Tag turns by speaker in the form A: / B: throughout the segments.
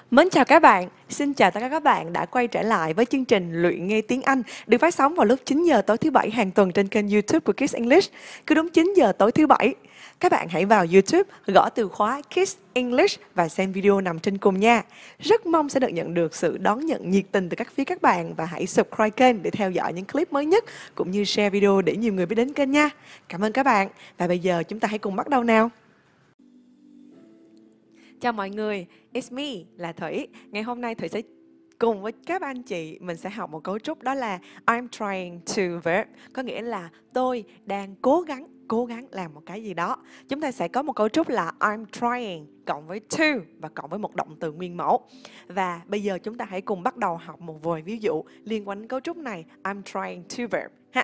A: Mến chào các bạn, xin chào tất cả các bạn đã quay trở lại với chương trình Luyện Nghe Tiếng Anh được phát sóng vào lúc 9 giờ tối thứ Bảy hàng tuần trên kênh YouTube của Kids English. Cứ đúng 9 giờ tối thứ Bảy, các bạn hãy vào YouTube, gõ từ khóa Kids English và xem video nằm trên cùng nha. Rất mong sẽ được nhận được sự đón nhận nhiệt tình từ các phía các bạn và hãy subscribe kênh để theo dõi những clip mới nhất cũng như share video để nhiều người biết đến kênh nha. Cảm ơn các bạn và bây giờ chúng ta hãy cùng bắt đầu nào. Chào mọi người, it's me là Thủy. Ngày hôm nay Thủy sẽ cùng với các anh chị mình sẽ học một cấu trúc đó là I'm trying to verb, có nghĩa là tôi đang cố gắng làm một cái gì đó. Chúng ta sẽ có một cấu trúc là I'm trying cộng với to và cộng với một động từ nguyên mẫu. Và bây giờ chúng ta hãy cùng bắt đầu học một vài ví dụ liên quan đến cấu trúc này I'm trying to verb ha.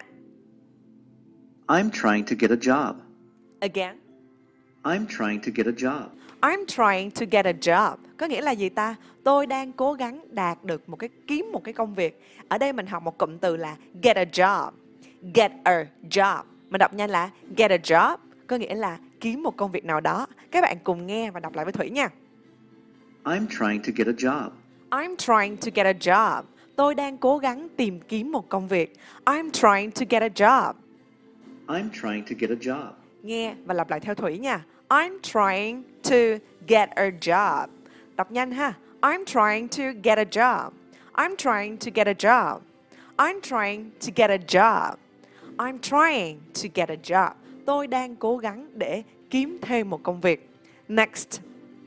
B: I'm trying to get a job.
A: Again.
B: I'm trying to get a job.
A: I'm trying to get a job. Có nghĩa là gì ta? Tôi đang cố gắng đạt được kiếm một cái công việc. Ở đây mình học một cụm từ là get a job. Get a job. Mình đọc nhanh là get a job, có nghĩa là kiếm một công việc nào đó. Các bạn cùng nghe và đọc lại với Thủy nha.
B: I'm trying to get a job.
A: I'm trying to get a job. Tôi đang cố gắng tìm kiếm một công việc. I'm trying to get a job.
B: I'm trying to get a job.
A: Nghe và lặp lại theo Thủy nha. I'm trying to get a job. Đọc nhanh ha. I'm trying to get a job. I'm trying to get a job. I'm trying to get a job. I'm trying to get a job. Tôi đang cố gắng để kiếm thêm một công việc. Next.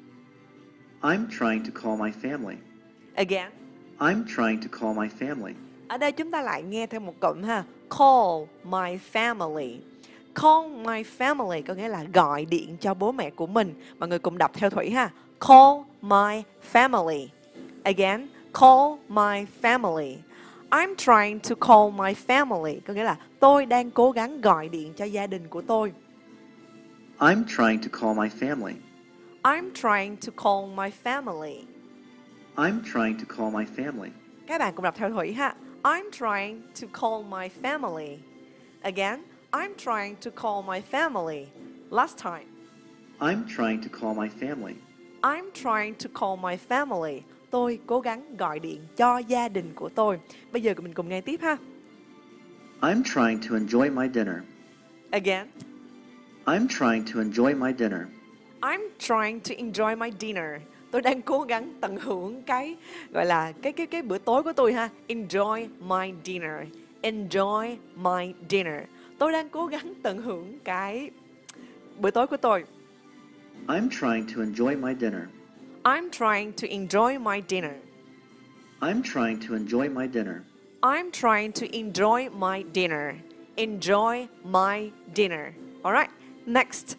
B: I'm trying to call my family.
A: Again.
B: I'm trying to call my family.
A: Ở đây chúng ta lại nghe thêm một cụm ha. Call my family. Call my family có nghĩa là gọi điện cho bố mẹ của mình. Mọi người cùng đọc theo Thủy ha. Call my family. Again, call my family. I'm trying to call my family. Có nghĩa là tôi đang cố gắng gọi điện cho gia đình của tôi.
B: I'm trying to call my family.
A: I'm trying to call my family.
B: I'm trying to call my family.
A: Các bạn cùng đọc theo Thủy ha. I'm trying to call my family. Again, I'm trying to call my family. Last time.
B: I'm trying to call my family.
A: I'm trying to call my family. Tôi cố gắng gọi điện cho gia đình của tôi. Bây giờ mình cùng nghe tiếp ha.
B: I'm trying to enjoy my dinner.
A: Again.
B: I'm trying to enjoy my dinner.
A: I'm trying to enjoy my dinner. Tôi đang cố gắng tận hưởng cái gọi là cái bữa tối của tôi ha. Enjoy my dinner. Enjoy my dinner. Tôi đang cố gắng tận hưởng cái bữa tối của tôi.
B: I'm trying to enjoy my dinner.
A: I'm trying to enjoy my dinner.
B: I'm trying to enjoy my dinner.
A: I'm trying to enjoy my dinner. Enjoy my dinner. All right. Next.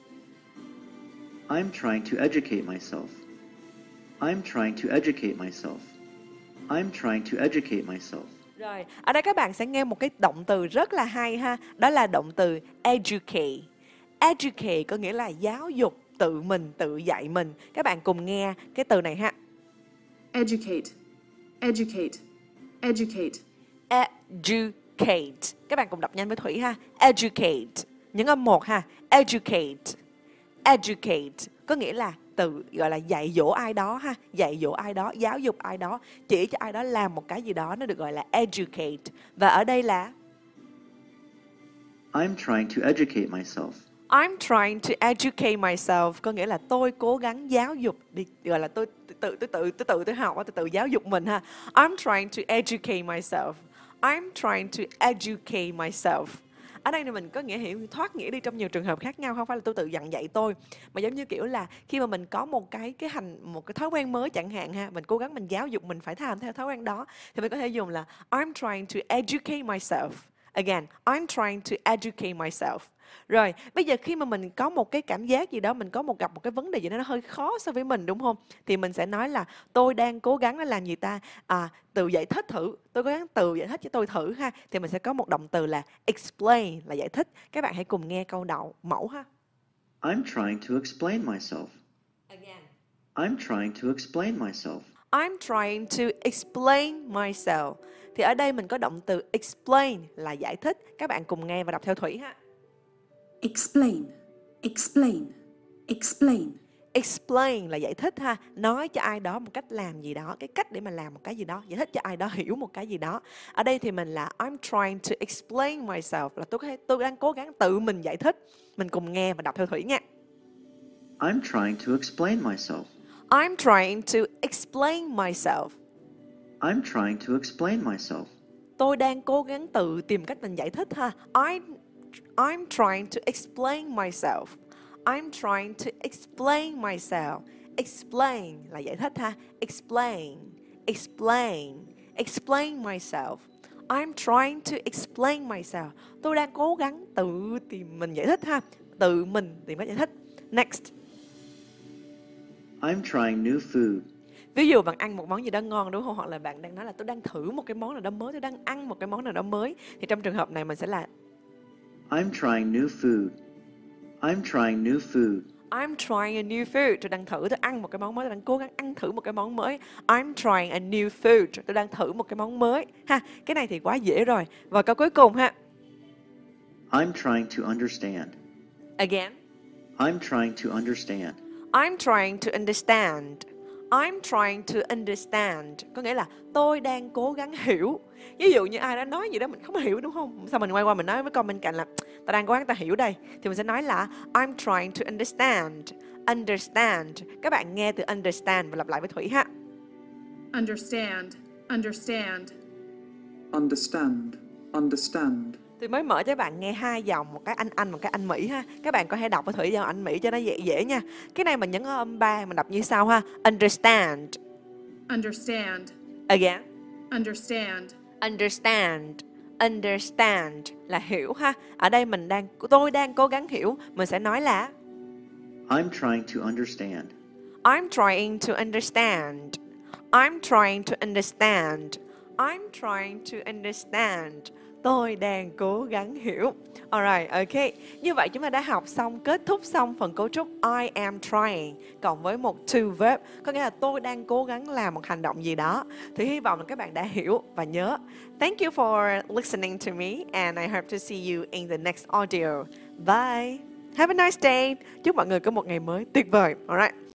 B: I'm trying to educate myself. I'm trying to educate myself. I'm trying to educate myself.
A: Rồi, ở đây các bạn sẽ nghe một cái động từ rất là hay ha. Đó là động từ educate. Educate có nghĩa là giáo dục, tự mình, tự dạy mình. Các bạn cùng nghe cái từ này ha.
C: Educate, educate, educate.
A: Educate. Các bạn cùng đọc nhanh với Thủy ha. Educate. Nhấn âm 1 ha. Educate. Educate. Có nghĩa là từ gọi là dạy dỗ ai đó ha. Dạy dỗ ai đó, giáo dục ai đó, chỉ cho ai đó làm một cái gì đó, nó được gọi là educate. Và ở đây là
B: I'm trying to educate myself.
A: I'm trying to educate myself, có nghĩa là tôi cố gắng giáo dục, đi gọi là tôi tự học, tôi tự giáo dục mình ha. I'm trying to educate myself. I'm trying to educate myself. Ở đây thì mình có nghĩa hiểu thoát nghĩa đi trong nhiều trường hợp khác nhau, không phải là tôi tự dặn dạy tôi, mà giống như kiểu là khi mà mình có một cái thói quen mới chẳng hạn ha, mình cố gắng mình giáo dục mình phải làm theo thói quen đó thì mình có thể dùng là I'm trying to educate myself. Again, I'm trying to educate myself. Rồi, bây giờ khi mà mình có một cái cảm giác gì đó, mình gặp một cái vấn đề gì đó nó hơi khó so với mình đúng không? Thì mình sẽ nói là tôi đang cố gắng làm gì ta? Tự giải thích thử. Tôi cố gắng tự giải thích cho tôi thử ha. Thì mình sẽ có một động từ là explain là giải thích. Các bạn hãy cùng nghe câu đầu mẫu ha.
B: I'm trying to explain myself.
A: Again.
B: I'm trying to explain myself.
A: I'm trying to explain myself. Thì ở đây mình có động từ explain là giải thích. Các bạn cùng nghe và đọc theo Thủy ha.
C: Explain, explain, explain.
A: Explain là giải thích ha, nói cho ai đó một cách làm gì đó, cái cách để mà làm một cái gì đó, giải thích cho ai đó hiểu một cái gì đó. Ở đây thì mình là I'm trying to explain myself, là tôi đang cố gắng tự mình giải thích. Mình cùng nghe và đọc theo Thủy nha.
B: I'm trying to explain myself.
A: I'm trying to explain myself.
B: I'm trying to explain myself.
A: Tôi đang cố gắng tự tìm cách mình giải thích ha. I'm trying to explain myself. I'm trying to explain myself. Explain là giải thích ha. Explain, explain, explain myself. I'm trying to explain myself. Tôi đang cố gắng tự tìm mình giải thích ha. Tự mình tìm cách giải thích. Next.
B: I'm trying new food.
A: Ví dụ bạn ăn một món gì đó ngon đúng không? Hoặc là bạn đang nói là tôi đang thử một cái món nào đó mới, tôi đang ăn một cái món nào đó mới. Thì trong trường hợp này mình sẽ là
B: I'm trying new food. I'm trying new food.
A: I'm trying a new food. Tôi đang thử, tôi ăn một cái món mới, tôi đang cố gắng ăn thử một cái món mới. I'm trying a new food. Tôi đang thử một cái món mới. Ha, cái này thì quá dễ rồi. Và câu cuối cùng ha.
B: I'm trying to understand.
A: Again.
B: I'm trying to understand.
A: I'm trying to understand. I'm trying to understand. Có nghĩa là tôi đang cố gắng hiểu. Ví dụ như ai đó nói gì đó mình không hiểu đúng không? Sao mình quay qua mình nói với con bên cạnh là ta đang cố gắng ta hiểu đây. Thì mình sẽ nói là I'm trying to understand. Understand. Các bạn nghe từ understand và lặp lại với Thủy ha.
C: Understand. Understand.
D: Understand. Understand.
A: Tôi mới mở cho các bạn nghe 2 dòng, một cái anh, một cái anh Mỹ ha. Các bạn có thể đọc với Thủy dòng anh Mỹ cho nó dễ nha. Cái này mình nhấn ở âm 3, mình đọc như sau ha. Understand.
C: Understand.
A: Again.
C: Understand.
A: Understand. Understand là hiểu ha. Ở đây tôi đang cố gắng hiểu, mình sẽ nói là
B: I'm trying to understand.
A: I'm trying to understand. I'm trying to understand. I'm trying to understand. Tôi đang cố gắng hiểu. Alright, ok. Như vậy chúng ta đã học xong, kết thúc xong phần cấu trúc I am trying cộng với một to verb. Có nghĩa là tôi đang cố gắng làm một hành động gì đó. Thì hy vọng là các bạn đã hiểu và nhớ. Thank you for listening to me and I hope to see you in the next audio. Bye. Have a nice day. Chúc mọi người có một ngày mới tuyệt vời. Alright.